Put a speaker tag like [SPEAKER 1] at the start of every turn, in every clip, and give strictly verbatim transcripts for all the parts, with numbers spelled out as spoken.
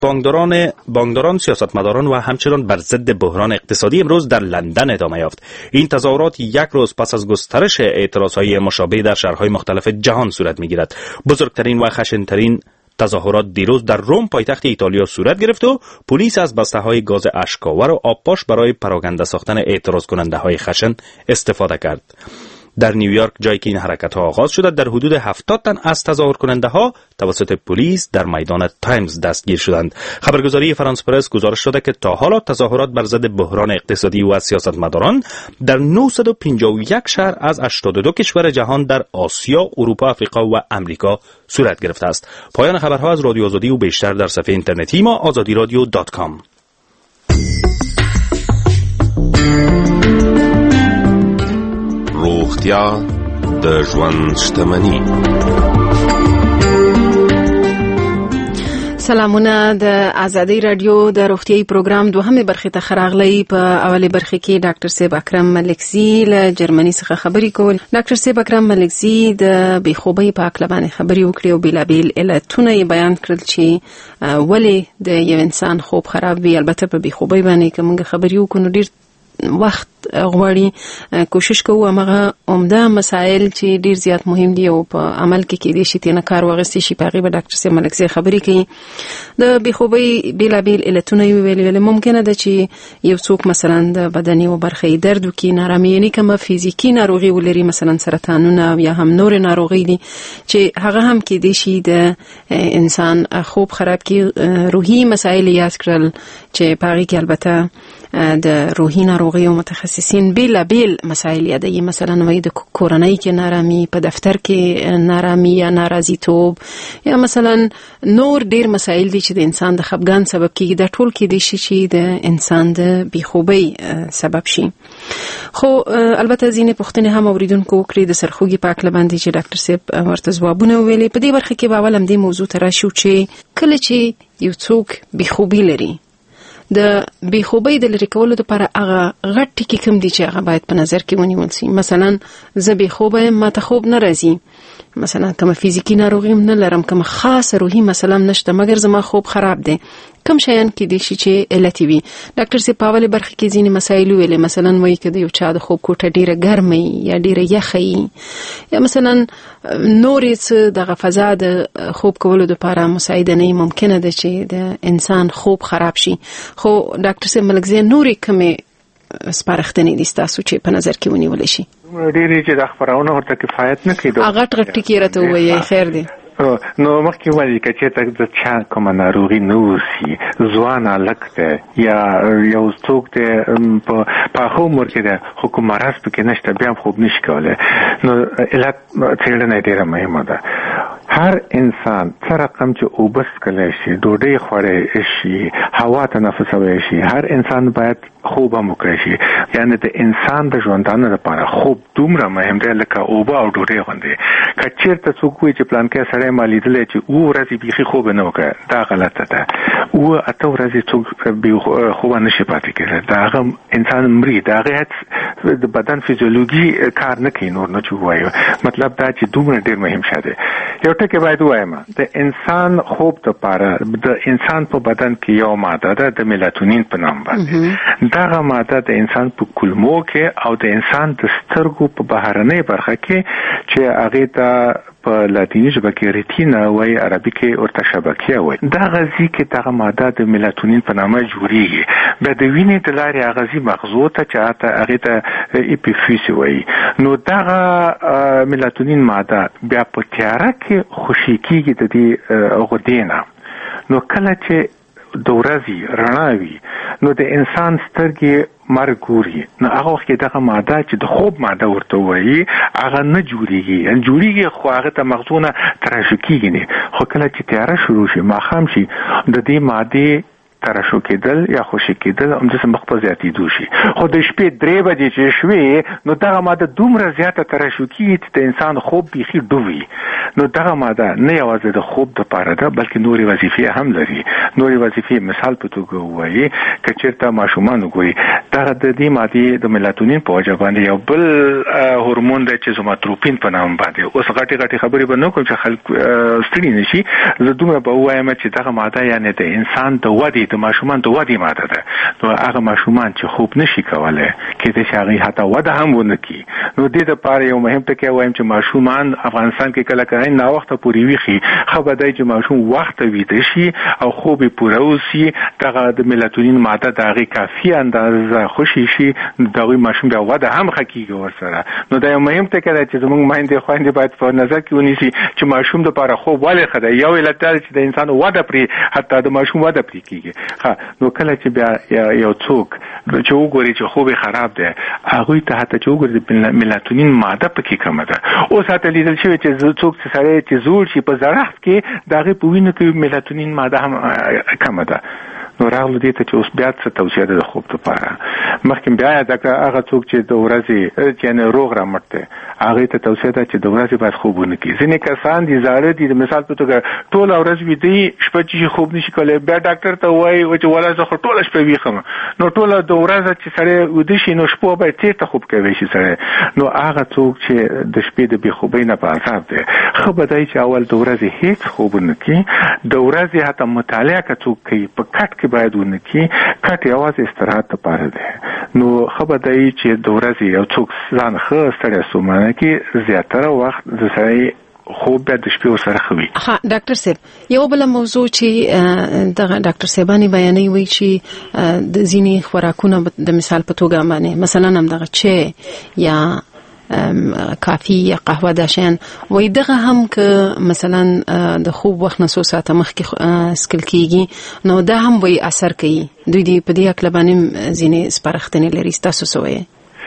[SPEAKER 1] بانکداران بانکداران سیاستمداران و همچنان بر ضد بحران اقتصادی امروز در لندن ادامه یافت. این تظاهرات یک روز پس از گسترش اعتراضهای مشابه در شهرهای مختلف جهان صورت می‌گیرد. بزرگترین و خشن‌ترین تظاهرات دیروز در روم پایتخت ایتالیا صورت گرفت و پلیس از بسته‌های گاز اشک‌آور و آبپاش برای پراکنده ساختن اعتراض کننده‌های خشن استفاده کرد. در نیویورک، جایی که این حرکت ها آغاز شده، در حدود هفتاد تن از تظاهر کننده ها توسط پلیس در میدان تایمز دستگیر شدند. خبرگزاری فرانس پرس گزارش داده که تا حالا تظاهرات بر ضد بحران اقتصادی و سیاستمداران در نهصد و پنجاه و یک شهر از هشتاد و دو کشور جهان در آسیا، اروپا، آفریقا و امریکا صورت گرفته است. پایان خبرها از رادیو آزادی و بیشتر در صفحه اینترنتی ما آزادی رادیو دات کام.
[SPEAKER 2] روغتیا د ژوند شتمني.
[SPEAKER 3] سلامونه د آزادی رادیو د روغتیايي پروګرام دوهمه برخه ته خراغلی. په اوله برخه کې ډاکټر صاحب اکرم ملکزی له جرمني څخه خبرې کول. ډاکټر صاحب اکرم ملکزی د بېخوبۍ په اړه باندې خبرې وکړې او بیلابیل علتونه یې بیان کړل چې ولې د یو انسان خوب خراب وي. البته په بېخوبۍ باندې که موږ خبرې وکړو ډېر وخت غواړي. کوشش کوو هغه عمده مسائل چې ډیر زیات مهم دي او په عمل کې کې دي چې تنه کار واغستې شي په هغه به ډاکټر صاحب ملکزی خبرې کوي. د بېخوبۍ بیلابیل علتونه ویل ویل ممکنه ده چې یو څوک مثلا د بدن یو برخه درد وکړي، نارامي یعنی کومه فزیکی ناروغي ولري، مثلا سرطانونه یا هم نور ناروغي دي چې هغه هم کې دي چې د انسان خوب خراب کړي. روحي مسائل یاد کړل چې په هغه کې البته د روحي ناروغي او متخصصین بیل بیل مسائل یادوي. مثلا وایي د کورنۍ کې نارامي، په دفتر کې نارامي یا ناراضیتوب، یا مثلا نور ډیر مسائل دي چې د انسان د خفګان سبب کیږي. دا ټول کې دي چې د انسان د بېخوبۍ سبب شي. خو البته ځینې پوښتنې هم اوریدونکو وکړي د سرخوږي په اړه باندې چې ډاکټر صاحب ورته ځوابونه ویلي. په دې برخه کې به اول هم دې موضوع ته راشو چې کله چې یو څوک بېخوبي لري، د بېخوبۍ د لرې کولو لپاره هغه غټ ټکي کوم دي چې هغه باید په نظر کې ونیول شي. مثلا زه بېخوبه یم، ما ته خوب نه راځي، مثلا کومه فزیکی ناروغي نه لرم، کومه خاصه روحي مسله هم نشته، مګر زما خوب خراب دی. کوم شیان کې دي چې علتي وي؟ ډاکټر صاحب په اوله برخه کې ځینې مسایل ویلې، مثلا وایي که د یو چا د خوب کوټه ډیره ګرمه یا ډیره یخه یا مثلا نورې څه دغه فضا د خوب کولو لپاره مساعده نه ممکنه ده چې د انسان خوب خراب شي. خو ډاکټر صاحب ملکزی نورې کومې سپارښتنې دي ستاسو چې په نظر کې ونیول شي؟
[SPEAKER 4] ډېرې چې د خبرونه ورته کفایت نه کوي.
[SPEAKER 3] هغه غټ غټ ټکي راته ووایي. خیر دی.
[SPEAKER 4] نو مخکې وایي که چېرته د چا کومه ناروغي نه اوسي، ځوان هلک دی یا یو څوک دی په پاخه عمر کې دی خو کوم مرض پکې نشته، بیا هم خوب نشي کولی، نو علت څېړنه ډېره مهمه ده. هر انسان څه رقم چې اوبه څښلی شي، ډوډۍ خوړی شي، هوا تنفسولی شي، هر انسان باید خوب هم وکړی شي. یعنې د انسان د ژوندانه لپاره خوب دومره مهم دی لکه اوبه او ډوډۍ غوندې. که چېرته څوک وایي چې پلانکی سړی ما لیدلی چې اوه ورځې بیخي خوب نه وکړه، دا غلطه ده. اوه اته ورځې څوک خوبه نشي پاتې کېدلی، د هغه انسان مري، د هغې د بدن فیزیولوژي کار نه کوي. نور نه چې ووایو مطلب دا چې دومره ډېر مهم شی دی. یو ټکی باید ووایم، د انسان خوب دپاره د انسان په بدن کې یو ماده ده د میلاتونین په نام باندې. دغه ماده د انسان په کولمو کې او د انسان د سترګو په بهرنۍ برخه کې چې هغې ته په لاتیني ژبه کې ریتینا وایي، عربي کې ورته شبکیه وایي. دغه ځای کې دغه ماده د میلاتونین په نامه جوړیږي. بیا د وینې د لارې هغه ځای مغزو ته چې هغې ته اپیفیس وایي. نو دغه میلاتونین ماده بیا په تیاره کې خوشي کېږي د دې غدې نه. نو کله چې د ورځې رڼا وي نو د انسان سترګې مرګ ګوري، نو هغه وخت کې دغه ماده چې د خوب ماده ورته وایي هغه نه جوړیږي، جوړیږي خو هغه ته مغزونه ترشح کېږي نه. خو کله چې تیاره شروع شي، ماښام شي، د دې مادې ترشح کېدل یا خوشي کېدل همداسې مخ په زیاتېدو شي. خو د شپې درې بجې چې شوې نو دغه ماده دومره زیاته ترشح کېږي چې د انسان خوب بیخي ډوب وي. نو دغه ماده نه یوازې د خوب د پاره ده بلکې نوري وظیفې هم لري. نوري وظیفې مثال په توګه وایي کچېرته ماشومان وګوري دغه د دې ماده د میلاتونین په وجه باندې یو بل هورمون دی چې زوماتروپین په نام باندې اوس غټي غټي خبرې به نه کوم چې خلک ستړي نشي. زه دومره به وایم چې دغه ماده یعنی د انسان د ودې د ماشومان د ودې ماده ده. نو هغه ماشومان چې خوب نشي کولای کېدای شي هغه حتی وده هم ونه کړي. نو دې لپاره یو مهم ټکی وایم چې ماشومان افغانستان کې کله کله نه وخت پورې ویخي خو به دای چې ماشوم وخت ویده شي او خوب پوره وسی دغه د میلاتونین ماده دغه کافي اندازه خوشي شي دغه ماشوم بیا وده هم حقیقي ورسره. نو دا یو مهم ټکی دی چې زموږ مایندې خويندې باید په نظر کې ونیسي چې ماشوم لپاره خوب ولې خدای یو علت دی چې د انسان وده پرې حتی د ماشوم وده پرې کیږي. ها نو کله چې بیا یو څوک چې وګوري چې خوب خراب دی هغه ته حتی چې وګوري د میلاتونین ماده پکې کم ده. اوس حتی لیدل شوی چې څوک چې سره چې زوړ شي په زړښت کې دغه په وینه کې میلاتونین ماده هم کم ده. نو راغلو دې ته چې اوس بیا څه توصیه ده د خوب لپاره. مخکې بیا دا هغه څوک چې د ورځې یعنی روغ رامټ دی هغه ته توصیه ده چې د ورځې باید خوب ونه کړي. ځینې کسان دي زاړه دي د مثال په توګه ټول ورځ ویدي شپه چې خوب نشي کولای بیا ډاکټر ته وایي چې ولا زه خو ټول شپه ویښم. نو ټول د ورځې چې سره ودی شي نو شپه به تیته خوب کوي شي سره. نو هغه څوک چې د شپې د بې خوبۍ نه په عذاب دی خو به دای چې اول د ورځې هیڅ خوب نه کوي. د ورځې حتی مطالعه کوي کوي په کټ کې باید ونه کوي. کټ یوازې استراحت لپاره دی. نو خو به دای چې د ورځې یو څوک ځان ښه ستړی سومانه کې زیاتره وخت د سړی خوب به د شپې سره خوي.
[SPEAKER 3] ها ډاکټر صاحب یو بل موضوع چې د ډاکټر صاحبانی بیانوي وی چې د ځینی خوراکونه د مثال په توګه باندې مثلا هم دغه چې یا کافی یا قهوه داشن وای دغه هم که مثلا د خوب وخت نسو ساعته مخکې سکل کیږي نو دا هم وای اثر کوي. دوی دی په دې اکل باندې ځینی سپارښتنې لري تاسو سوې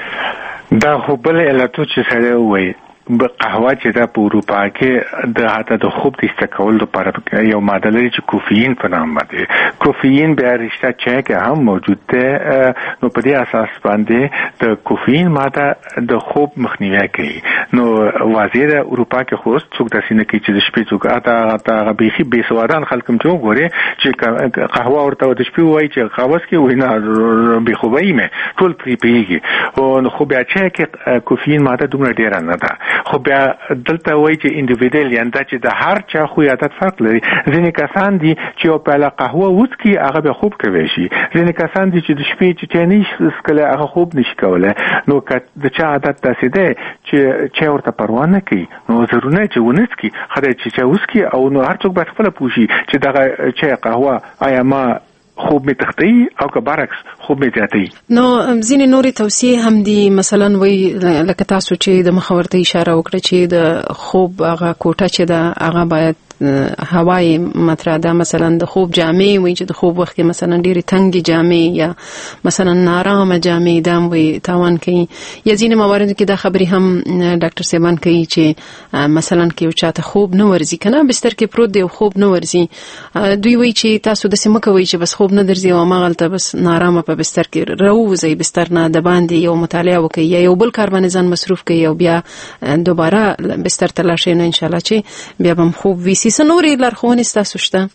[SPEAKER 4] دا خو بل علتو چې سره وای قهوه چې دا په اروپا کې د حتی د خوب د استکول لپاره یو ماده لري چې کوفین په نام باندې کوفین بیا رشته چای کې هم موجود ده. نو په دې اساس باندې د کوفین ماده د خوب مخنیوي کوي. نو واضح ده اروپا کې خو څوک د سینې کې چې د شپې څوک اته اته بيخي بي سوادان خلکم ته وګوري چې قهوه ورته د شپې وایي چې قهوه کې وینه بي خوبای مې ټول پری پیږي. او خو بیا چای کې کوفین ماده دومره ډیره نه ده. خو بیا دلته وایي چې انډیویډوال یعنی دا چې د هر چا خو عادت فرق لري. ځینې کسان دي چې یو پیاله قهوه وڅکي هغه به خوب کوي شي. ځینې کسان دي چې د شپې چې چای نه څښي هغه خوب نشي کولای. نو د چا عادت داسې دی چې چای ورته پروا نه کوي نو ضروري نه چې ونڅکي خدای چې چای وڅکي او نو هر څوک باید خپل پوښي چې دغه چای قهوه آیا ما خوب می تختی او که برعکس خوب می زیاتی.
[SPEAKER 3] نو ځینې نورې توصیې هم دي مثلا وای لکه تاسو چې د مخاورته اشاره وکړه چې د خوب هغه کوټه چې دا هغه باید هوای مطرح ده. مثلا د خوب جامې وای چې د خوب وخت کې مثلا ډېری تنګي جامې یا مثلا نارامه جامې دام وای تاوان کوي. یا ځینې موارد کې دا خبري هم ډاکټر سیبان کوي چې مثلا کې او چاته خوب نه ورزي کنه بستر کې پروت دی او خوب نه ورزي. دوی وای چې تاسو د سیمه کوي چې بس خوب نه درځي او ماغلته بس نارامه په بستر کې راوځي بستر نه د باندې یو مطالعه وکي یا یو بل کار باندې ځان مصروف کوي او بیا دوباره بستر ته لاړ شي. نو ان شاء الله چې بیا هم خوب ویسي. سنوري لارښوونې ستاسو شته؟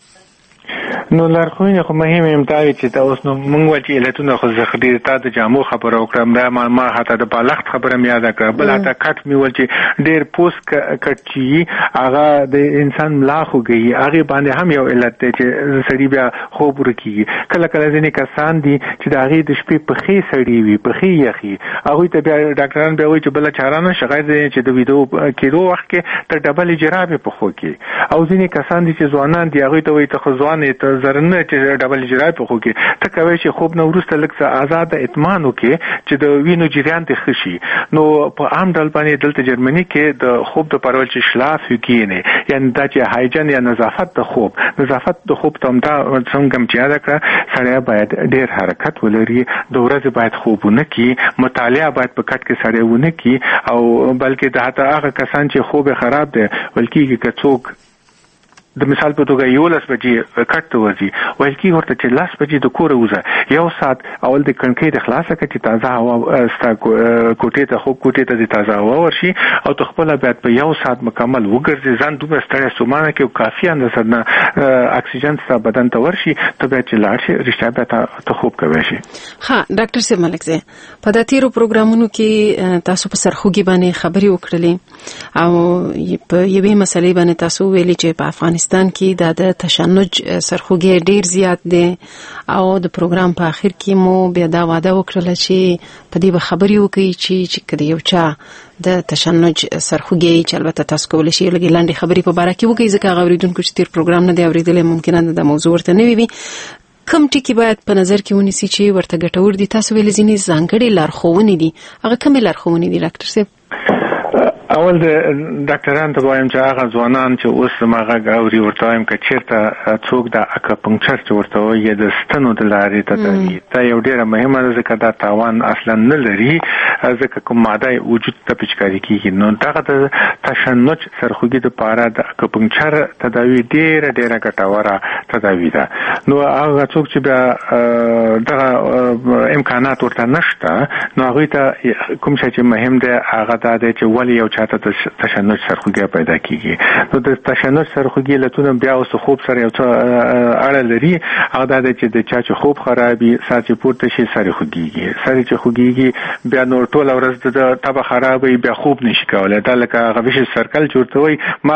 [SPEAKER 4] نو لارښوونې خو مهمه امتاوي چې تاسو نو موږ وایي علتونه خو زه خدای ته د جامو خبره وکړم دا ما ما حتی د بالښت خبره مې یاد کړه. بل حتی کټ مې ول چې ډېر پوس کټ چی هغه د انسان ملا خوږي هغه باندې هم یو علت دی چې سړی بیا خوب ورکیږي. کله کله ځینې کسان دي چې د هغه د شپې په خې سړی وي په خې یخي هغه ته بیا ډاکټران بیا وایي چې بل چاره نه شغای دي چې د ویډیو کېدو وخت کې تر ډبل جرابې په خو کې. او ځینې کسان دي چې ځوانان دي هغه ته وایي ته ځوان ته زرنه چې ډبل جرای په خو کې ته کوي چې خوب نو ورسته لکه آزاد اطمینان وکي چې د وینو جریان ته خشي. نو په عام ډول باندې دلته جرمني کې د خوب د پرول چې شلاف هیګینه یعنی دا چې هایجن یا نظافت د خوب نظافت د خوب ته دا څنګه چې یاد کړه سړی باید ډېر حرکت ولري د ورځې باید خوبونه کی مطالعه باید په کټ کې سړی ونه کی او بلکې د هغه کسان چې خوب خراب دي بلکې که څوک د مثال په توګه یو لس بجې کټ ته ورځي ویل کی ورته چې لس بجې د کور وځه یو سات اول د کڼکۍ د خلاصه کړي چې تازه هوا ستا کوټې ته خو کوټې ته د تازه هوا ورشي او ته خپل بیا په یو سات مکمل وګرځي ځان دومره ستړی سومانه کې کافي اندازه نه اکسیجن ستا بدن ته ورشي ته بیا چې لاړ شي رښتیا بیا ته خوب کوی شي.
[SPEAKER 3] ها ډاکټر صاحب ملکزی په د تیرو پروګرامونو کې تاسو په سرخوږي باندې خبري وکړلې او په یوې مسلې باندې تاسو ویلي چې په افغانستان کې د تشنج سرخوږي ډیر زیات دي او د پروګرام په اخر کې مو بیا دا وعده وکړه چې په دې به خبري وکړي چې چې کله یو چا د تشنج سرخوږي چې البته تاسو کولای شئ لږ لاندې خبري په باره کې وکړئ ځکه غوړیدونکو چې تیر پروګرام نه دی اوریدلې ممکنه د موضوع ورته نه وي کوم ټکی باید په نظر کې ونیسي چې ورته ګټور دي تاسو ویل ځینې ځانګړي لارښوونې دي هغه کومې لارښوونې دي ډاکټر صاحب؟
[SPEAKER 4] اول د ډاکټرانو ته وایم چې هغه ځوانان چې اوس ماغه غاوري ورته وایم چې چیرته څوک د اکاپنکچر چې ورته وایي د ستنو د لارې ته تدوي دا یو ډیره مهمه ده ځکه دا تاوان اصلا نه لري ځکه کوم ماده وجود ته پچکاري کیږي نو دغه د تشنج سرخوږي د پاره د اکاپنکچر تداوی ډیره ډیره ګټوره تداوی ده نو هغه څوک چې بیا دغه امکانات ورته نشته نو هغه ته کوم شي چې مهم ده هغه دا ده چې ولی یو چاته تشنج سرخوږي پیدا کیږي نو د تشنج سرخوږي لتون بیا اوس خوب سره یو څه اړه لري هغه دا ده چې د چا چې خوب خرابي ساتي پورته شي سره خوږيږي سره چې خوږيږي بیا نور ټول ورځ د تبه خرابي بیا خوب نشي کولای دا لکه غوښ سرکل جوړوي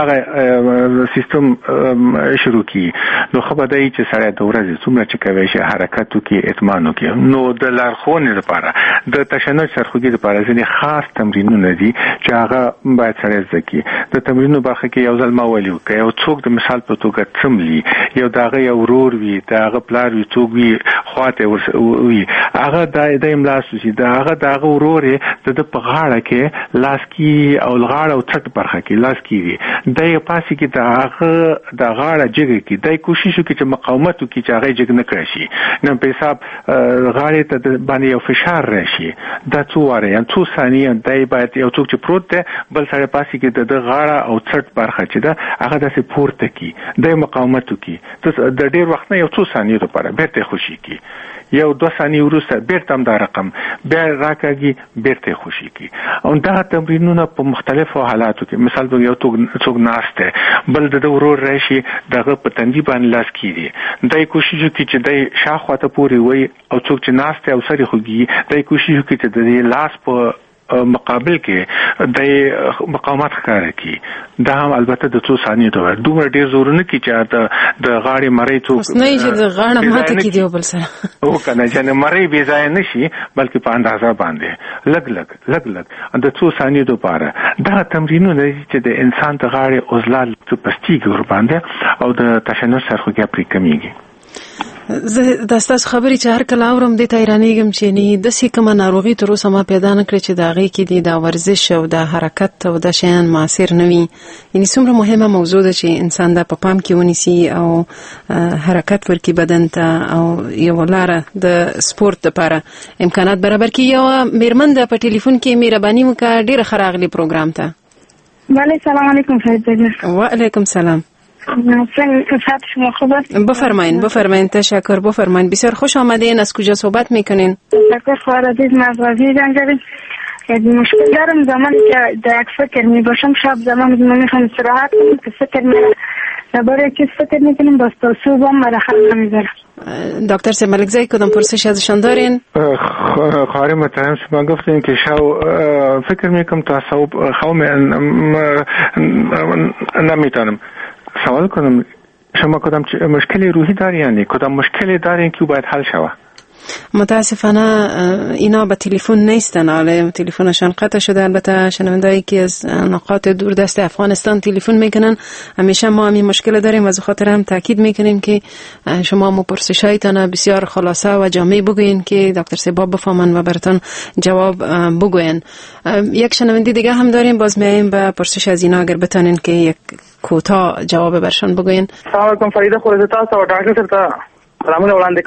[SPEAKER 4] ماغه سیستم شروع کی نو خبر دی چې سره د ورځې څومره چې کوي شي حرکت وکي اطمینان وکي نو د لارښوونې لپاره د تشنج سرخوږي لپاره ځینې خاص تمرینونه دي چې هغه باید سره ځکه د تمرینونو برخه کې یو ځل ما ویلو کې یو څوک د مثال په توګه څملي یو داغه یو ورور وي داغه پلار وي څوک وي خواته وي هغه د املاس وي داغه داغه ورور د په غاړه کې لاس کې او الغاړه او څټ برخه کې لاس کې وي د یو پاسې کې داغه د غاړه جګ کې د کوشش وکړي چې مقاومت وکړي چې هغه جګ نه کړي شي نو په حساب غاړه ته باندې یو فشار راشي دا څو واره یا څو ثانیې دای باید یو څوک چې پروت ده بل سره پاسې کې د غاړه او څټ برخه چې ده هغه د پورته کې د مقاومت وکړي د ډیر وخت نه یو څو ثانیې لپاره بیرته خوشي کی یو دو ثانیې وروسته بیرته هم دا رقم بیا راکاږي بیرته خوشي کی او دا تمرینونه په مختلفو حالاتو کې مثال به یو څوک ناشته بل د ورور راشي دغه په تندي باندې لاس کیږي دای کوشش کوي چې دای شاخواته پوري وي او څوک چې ناشته او سری خوږي دای کوشش کوي چې د لاس په مقابل کې د مقاومت ښکار کی دا هم البته د څو ثانیې ته دومره ډیر زور نه کی چې د غاړې مړی څوک
[SPEAKER 3] اوس نه چې د غاړه ماته کی دی بل سره
[SPEAKER 4] او کنه چې مړی بې ځای نشي بلکې په اندازه باندې لګ لګ لګ لګ د څو ثانیې لپاره دا تمرینونه چې د انسان د غاړې عضلات څخه پستیږي ور باندې او د تشنج سرخوږي پرې کمیږي
[SPEAKER 3] زه د تاسو خبرې چې هر کله اورم د تایرانیګم چې نه د سې کومه ناروغي تر اوسه ما پیدا نه کړې چې دا غي کې دي دا ورزش او د حرکت او د شیان موثر نه وي یعنی څومره مهمه موضوع ده چې انسان د په پام کې ونیسي او حرکت ورکړي بدن ته او یو لاره د سپورت لپاره امکانات برابر کړي یو میرمن د په ټلیفون کې مهرباني وکړه ډیره خراغلی پروګرام ته
[SPEAKER 5] بله سلام علیکم فایده
[SPEAKER 3] و علیکم سلام
[SPEAKER 5] صحت شما خوب است؟
[SPEAKER 3] بفرمایین بفرمایین تشکر بفرمایین بسیار خوش آمدین از کجا صحبت میکنین؟
[SPEAKER 5] تشکر خواهر عزیز مغازی زنجبیل مشکل دارم زمانی که در فکر می باشم شب زمان میخوام استراحت کنم که فکر می درباره چیز فکر میکنیم باز تا صبح هم مرخص نمیذارم.
[SPEAKER 3] دکتر سه ملکزی کدام پرسش ازشان دارین؟
[SPEAKER 4] خواهر محترم شما گفتین که شو فکر میکنم تا صبح خوام نمیتونم سوال کنم شما کدام مشکلی روحی دارین یعنی کدام مشکلی دارین که باید حل شود؟
[SPEAKER 3] متاسفانه اینا به تلفن نیستن حالا تلفنشان قطع شده البته شنوندهایی که از نقاط دوردست افغانستان تلفن میکنن همیشه ما همین مشکل داریم و از خاطر هم تاکید میکنیم که شما مپرسشایتان بسیار خلاصه و جامع بگوین که دکتر سباب بفهمن و براتون جواب بگوین. یک شنونده دیگه هم داریم باز میایم به پرسش از اینا اگر بتونین که یک کوتاه جواب برشان بگوین.
[SPEAKER 6] سلام علیکم فرید خورزتا سو ډاکټر صاحب ته سلامونه وړاندې کوم.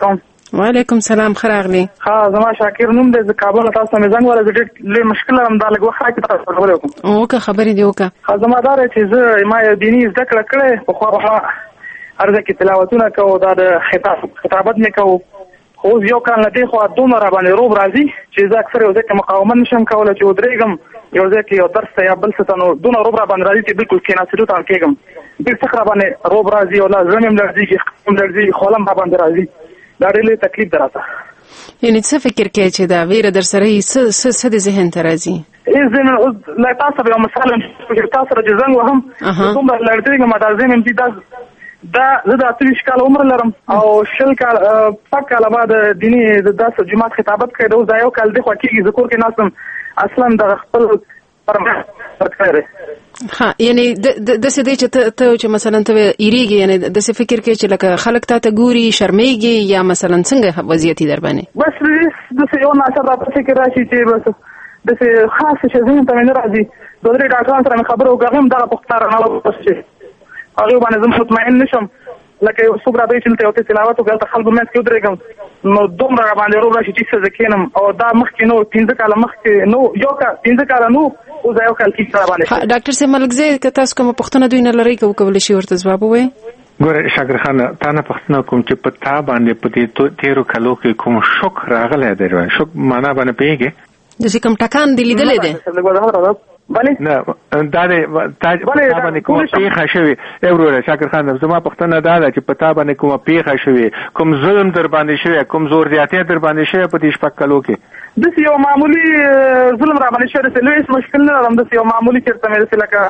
[SPEAKER 3] وعلیکم سلام خراغلی.
[SPEAKER 6] ها زما شاکر نوم دی، د کابل تاسو ته مې زنګ ولا د ډېر لوی مشکل هم دا لږ وخت کې تاسو خبرې وکم.
[SPEAKER 3] اوکه خبرې دی وکړه.
[SPEAKER 6] ها زما دا چې زه ما یو دیني زده کړه کړې په خو هغه ارزه کې تلاوتونه کوو، دا د خطاب خطابت نه کوو. خو یو کال نه دی خو دومره را باندې روب راځي چې زه اکثر یو ځای کې مقاومت نشم کولی چې ودرېږم یو ځای کې یو درس ته یا بل څه ته، نو دومره روب را باندې راځي چې بالکل کېناستېدو ته کېږم. ډېر سخت را باندې روب راځي او زړه مې هم لړزېږي، ښه هم لړزېږي، خوله هم را باندې راځي. دا ډېر لوی تکلیف دی راته.
[SPEAKER 3] یعنې څه فکر کوې چې دا ویره در سره یي، څه د ذهن ته راځي؟
[SPEAKER 6] ذهن اوس له تا سره یو مثال هم تا سره چې زنګ وهم دومره لړزېږم، دا ذهن مې دا دا زه د اته ویشت کاله عمر لرم او شل کال شپږ کاله بعد دیني د داسې جومات خطابت کړی. اوس دا یو کال دی خوا کېږي زه کور کې ناست یم، اصلا د خپل پرمختګ کړی دی.
[SPEAKER 3] ها یعنې داسې دی چې ته چې مثلا ته یېرېږې، یعنې داسې فکر کوې چې لکه خلک تا ته ګوري شرمېږي یا مثلا څنګه وضعیت در باندې؟
[SPEAKER 6] بس داسې یو ناڅاپه راته فکر راشي چې بس داسې خاص چې ذهن ته مې نه راځي. دوه درې ډاکټرانو سره مې خبره وکړه، هغه هم دغه پوښتنه رانه وکړه هغه باندې زه مطمئن نشم، لکه یو څوک راځي چې دلته یو څه تلاوت وکړي هلته خلکو منځ کې ودرېږم، نو دومره را باندې روب راشي چې څه زه کښېنم. او دا مخکې نو پنځه کاله مخکې نو یو کال پنځه کاله نو اوس دا یو کال کېږي را باندې.
[SPEAKER 3] ډاکټر صاحب ملکزی که تاسو کومه پوښتنه دوی نه لرئ که وکولی شي ورته ځواب ووایئ؟
[SPEAKER 4] ګوره شاکر خان تا نه پوښتنه کوم چې په تا باندې په دې تېرو کالو کې کوم شوک راغلی دی؟ شوک معنا باندې پوهېږې؟
[SPEAKER 3] داسې کوم ټکان دې لیدلی دی؟
[SPEAKER 4] نه دا د تا باندې کومه پیښه شوې وروره شاکر خان، زما پوښتنه دا ده چې په تا باندې کومه پیښه شوې، کوم ظلم در باندې شوی، کوم زور زیاتی در باندې شوی په دې شپږ کالو کې؟
[SPEAKER 6] داسې یو معمولي ظلم را باندې شوی، داسې لوی هېڅ مشکل نه لرم. داسې یو معمولي چېرته مې داسې لکه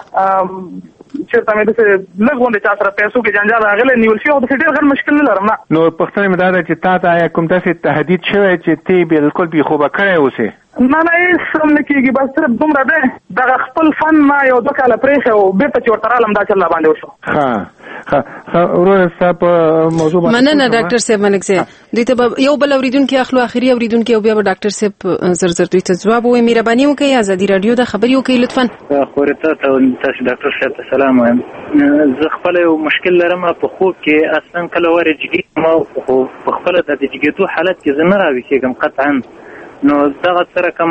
[SPEAKER 6] چېرته مې داسې لږ غوندې چا سره پیسو کې جنجال راغلی نیول شوی، او داسې ډېر غټ مشکل نه لرم. نه
[SPEAKER 4] نو پوښتنه مې دا ده چې تا ته آیا کوم داسې تهدید شوی چې ته بالکل بېخوبه کړی اوسې؟
[SPEAKER 6] نه نه هېڅ هم نه کېږي، بس صرف دومره دی دغه خپل فن ما یو دوه کاله پرېښی او بېرته چې ورته رالم دا چل را باندې وشو.
[SPEAKER 4] ښه ښه ښه وروره ستا په موضوع باندې
[SPEAKER 3] مننه ډاکټر صاحب ملکزی. دوی ته به یو بل اورېدونکي اخلو، آخري اورېدونکي، او بیا به ډاکټر صاحب زر زر دوی ته ځواب ووایي. مهرباني وکړئ ازادي راډیو ته خبرې وکړئ لطفا.
[SPEAKER 7] خورې ته تاسو ډاکټر صاحب ته سلام وایم. زه خپله یو مشکل لرم په خوب کې، اصلا کله وارې جګېږم خو په خپله د جګېدو حالت کې زه نه راویښېږم قطعا، نو دغه سره کوم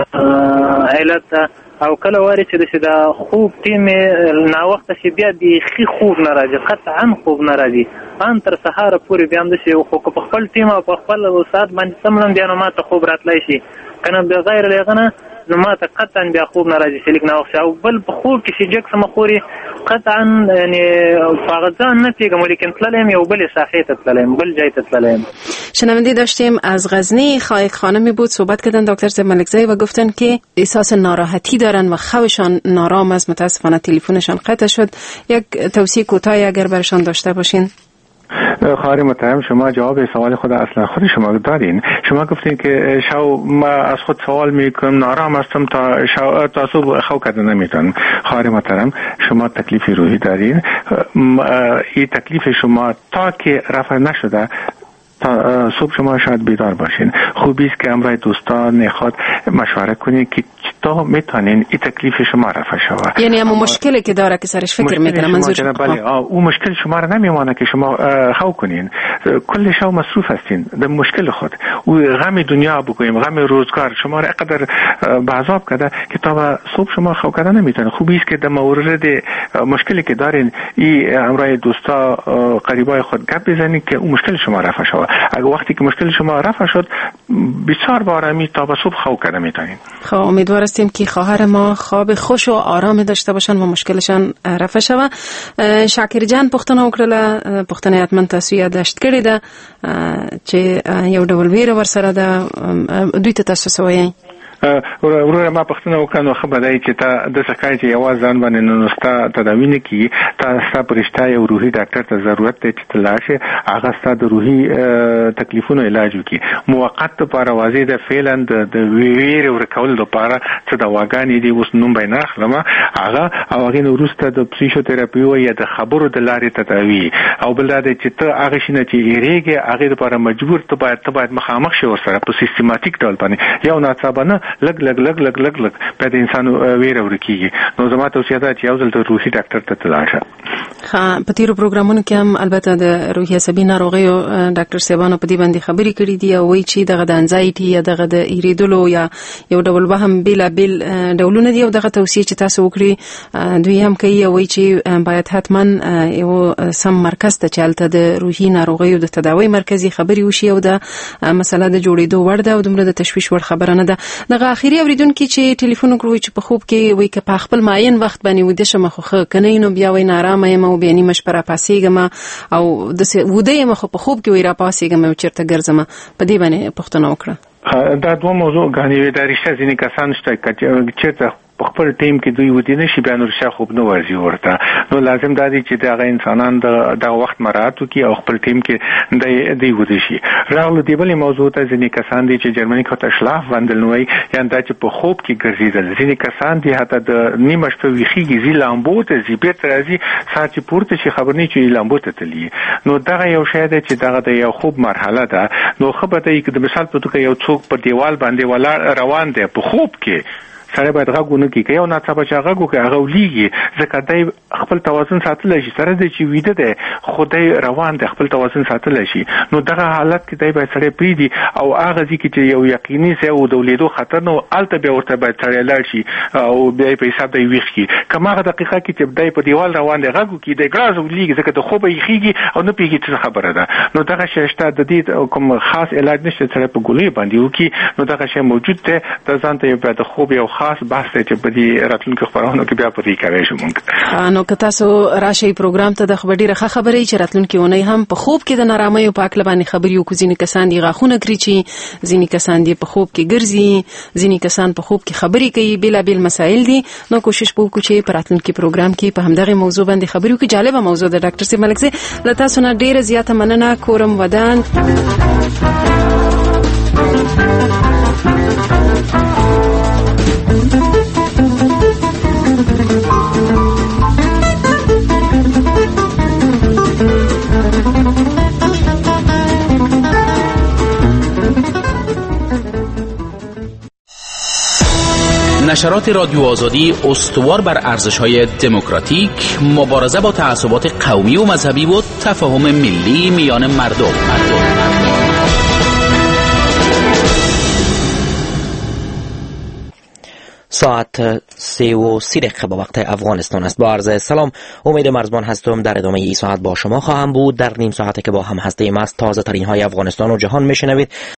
[SPEAKER 7] علت ده. او کله وارې چې داسې د خوب ټیمې ناوخته شي بیا بیخي خوب نه راځي، قطعا خوب نه راځي ان تر سهاره پورې بیا هم داسې خو که په خپل ټیم او په خپل ساعت باندې څملم بیا نو ما ته خوب راتلی شي، که نه بغیر له هغه نه نو ما ته قطعا بیا خوب نه راځي چې لږ ناوخت شي. او بل په خوب کې چې جګ سمه خوري قطعا یعنې په هغه ځان نه پوهېږم، لیکن تللی یم یو بلې ساحې ته تللی یم، بل جای ته تللی یم.
[SPEAKER 3] شنونده داشتیم از غزنی خایک خانمی بود صحبت کردن دکتر صاحب ملکزی و گفتن که احساس ناراحتی دارن و خوابشان نارام است. متاسفانه تلفنشان قطع شد. یک توصیه کوتاهی اگر برشان داشته باشین.
[SPEAKER 4] خواهر محترم شما جواب سوال خود اصلا خود شما دارین. شما گفتین که شو ما از خود سوال میکنم نارام هستم تا شو تا صبح خو کردن نمیتونم. خواهر محترم شما تکلیف روحی دارین. این تکلیف شما تا که رفع نشده تا صبح شما شاید بیدار باشین. خوبی است که امروز دوستان خود مشوره کنید که تا میتونین این تکلیف شما رفع شود.
[SPEAKER 3] یعنی اما مشکلی که داره که سرش فکر میکنه منظور
[SPEAKER 4] بله اون مشکل شما را نمیمانه که شما خو کنین. کل شو مصروف هستین در مشکل خود. او غم دنیا بگوییم غم روزگار شما را اقدر بعذاب کرده که تا صبح شما خو کردن نمیتونه. خوبی است که در مورد مشکلی که دارین این امروز دوستا قریبای خود گپ بزنید که اون مشکل شما رفع شود. اگه وقتی که مشکل شما رفع شد بسیار با آرامی تا به صبح خو کردن میتونین.
[SPEAKER 3] خب امیدوار هستیم که خواهر ما خواب خوش و آرام داشته باشن و مشکلشان رفع شوه. شاکر جان پښتنه وکړه، پښتنه حتما تاسو یاد داشت کړی ده چې یو ډول ویره ورسره ده. دوی ته تاسو سوایي
[SPEAKER 4] وروره ما پښتنه وکړه نو خبره دی چې تا د سکای چې یوازې ځان باندې نو ستا تداوی نه کیږي، تا ستا پرشته یو روحي ډاکټر ته ضرورت دی چې ته لاړ شې هغه ستا د روحي تکلیفونو علاج وکړي. موقت لپاره واضح ده فعلا د ویرې ورکولو لپاره څه دواګانې دي اوس نوم به نه اخلم هغه او هغې نه وروسته د پسیشوتراپي یا د خبرو د لارې تداوي. او بل دا دی چې ته هغه شي نه چې هېرېږې هغې لپاره مجبور ته باید ته باید مخامخ شې ورسره په سیستماتیک ډول باندې یو ناڅاپه نه لګ لګ لګ لګ لګ لګ په د انسان ویره ورکیږي. نو زما توصیه ده چې یو ځل د روحي ډاکټر ته لاړ شه.
[SPEAKER 3] په تیرو پروګرامونو کې هم البته د روحي عصبي ناروغیو ډاکټر صاحبانو په دې باندې خبرې کړې دي او وایي چې دغه د انزایټي یا دغه د ایریدلو یا یو ډول وهم بیلابیل ډولونه دي او دغه توصیه چې تاسو وکړي دوی هم کوي او وایي چې باید حتما یو سم مرکز ته چالت د روحي ناروغیو د تداوی مرکزي خبري وشي او د مسله د جوړېدو وړ ده او دومره د تشویش وړ خبره نه ده. دغه اخیری اوریدونکو چې ټلیفون وکړو چې په خوب کې وایي چې په خپل معین وخت باندې ودې شم خو کنه نو بیا وای نارامه یم او بیا نیمه شپه را پاسېږم او د وده یم خو په خوب کې وای را پاسېږم او چیرته ګرځم. په دې باندې پوښتنه وکړه.
[SPEAKER 4] دا دوه موضوع غانې د رښتیا ځینې کسان شته چې په خپل ټیم کې دوی ودی نشي بیا نور شا خوب نه ورځي ورته نو لازم دا دي چې دا انسانان د د وخت مراعات وکړي او خپل ټیم کې د دی ودی شي. راغله دی بلې موضوع ته ځینې کسان دي چې جرمني کې ته شلاف وندل نوې یا دا چې په خوب کې ګرځیدل ځینې کسان دي حتی د نیمه شپه ویخي زی لامبو ته زی بیت راځي ساعت پورته شي خبر نه چې لامبو ته تلی نو دا یو شی دی چې دا د یو خوب مرحله ده. نو خبره دی چې د مثال په توګه یو څوک په دیوال باندې ولا روان دی په خوب کې سره باید غوونه کې کوي او نه څه بچا غو کې هغه ولېږي ځکه دای خپل توازن ساتل شي سره د چې ویده ده خدای روان ده خپل توازن ساتل شي نو دغه حالت کې دای باید سره پریدي او هغه ځکه چې یو یقیني سه او دولېدو خطر نو الته به ورته باید سره لاړ شي او بیا په حساب دی ویخ کی کماغه دقیقه کې چې دای په دیوال روان دی غو کې د ګراز ولېږي ځکه د خوبه یخيږي او نه پیږي څه خبره ده. نو دغه ششته د دې کوم خاص علاج نشته سره په ګولې باندې وکي نو دغه شی موجود ده د ځان ته په خوب یو خاص بحث چې په دې راتلونکو خبرونو کې بیا پرې کوي شو مونږ.
[SPEAKER 3] نو که تاسو راشي پروګرام ته د خبرې راخه خبرې چې راتلونکو ونی هم په خوب کې د نارامۍ او پاک لبانې خبرې او کوزینې کسان دی غاخونه کړی چې ځینې کسان دی په خوب کې ګرځي ځینې کسان په خوب کې خبرې کوي بیلابل مسائل دي. نو کوشش وکړو چې په راتلونکو پروګرام کې په همدغه موضوع باندې خبرې وکړو. جالبه موضوع ده ډاکټر سي ملک سي له تاسو نه ډیره زیاته مننه کورم ودان.
[SPEAKER 8] نشرات رادیو آزادی استوار بر ارزش‌های دموکراتیک، مبارزه با تعصبات قومی و مذهبی و تفاهم ملی میان مردم. مردم.
[SPEAKER 9] ساعت سه و سی دقیقه با وقت افغانستان است. با عرض سلام، امید مرزبان هستم. در ادامه این ساعت با شما خواهم بود. در نیم ساعتی که با هم هستیم از تازه ترین های افغانستان و جهان میشنوید